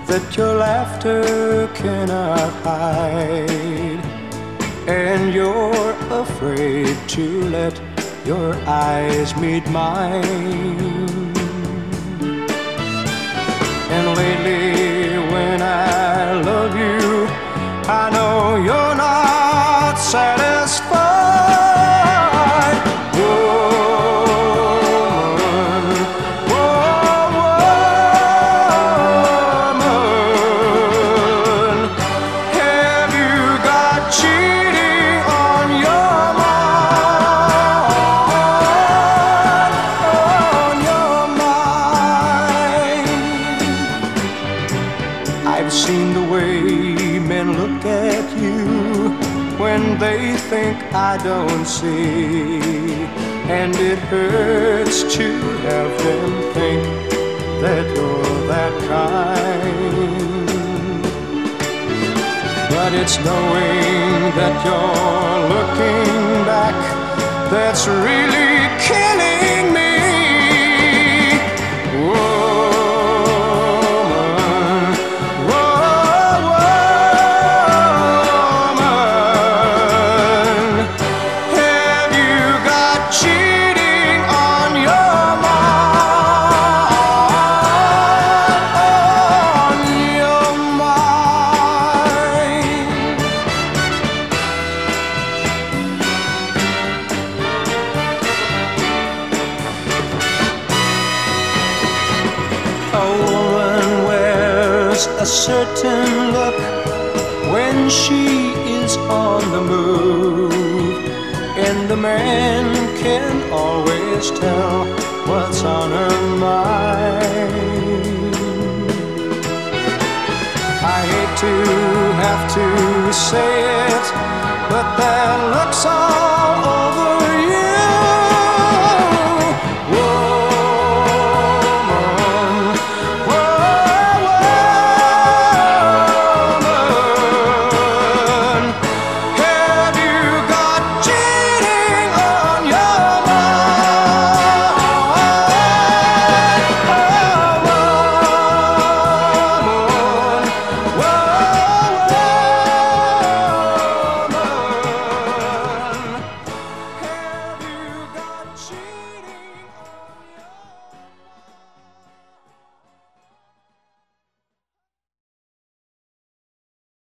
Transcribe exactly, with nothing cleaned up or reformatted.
that your laughter cannot hide, and you're afraid to let your eyes meet mine. And lately when I love you, I know you're not satisfied. I've seen the way men look at you when they think I don't see, and it hurts to have them think that you're that kind. But it's knowing that you're looking back that's really killing me. A woman wears a certain look when she is on the move, and a man can always tell what's on her mind. I hate to have to say it, but that looks on